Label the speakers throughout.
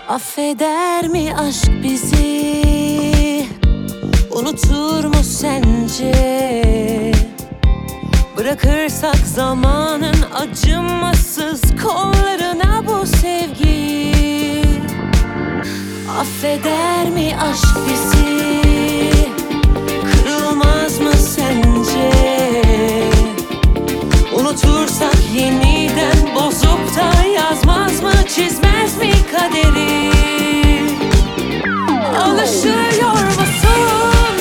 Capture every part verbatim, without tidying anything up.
Speaker 1: Affeder mi aşk bizi? Unutur mu sence? Bırakırsak zamanın acımasız kollarına bu sevgiyi. Affeder mi aşk bizi? Kırılmaz mı sence? Unutursak yeniden bozup da yazmaz mı, çizmez mi kaderi? Alışıyor musun?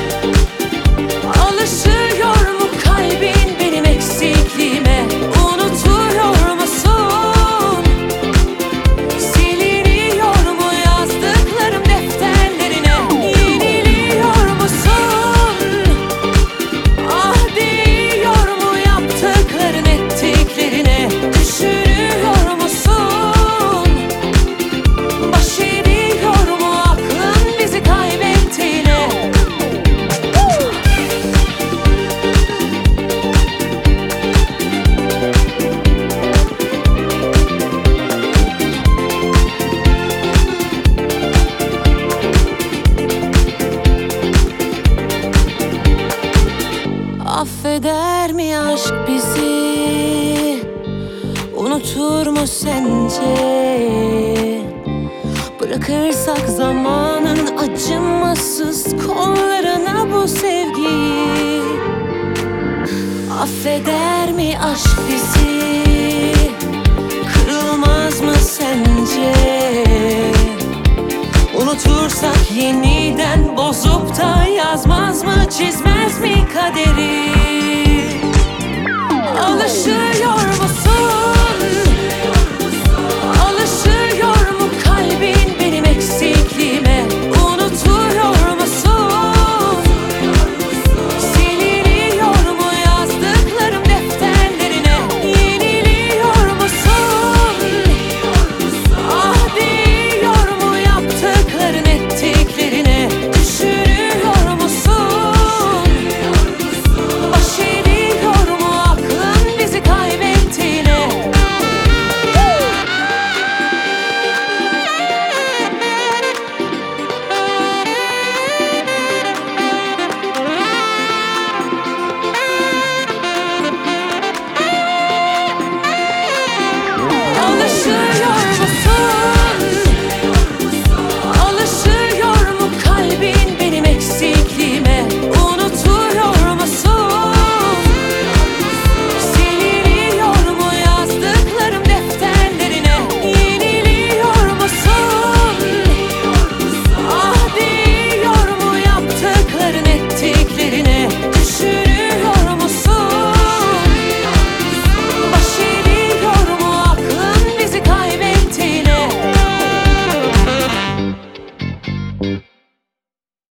Speaker 1: Alışıyor mu kalbin benim eksikliğime? Unutuyor musun? Siliniyor mu yazdıklarım defterlerine? Yeniliyor musun? Ah değiyor mu yaptıkların ettiklerine? Düşünüyor musun? Baş ediyor mu aklın bizi kaybettiğine? Affeder mi aşk bizi? Unutur mu sence? Bırakırsak zamanın acımasız kollarına bu sevgiyi. Affeder mi aşk bizi? Kırılmaz mı sence? Unutursak yeniden bozup da yazmaz mı, çizmez mi kaderi?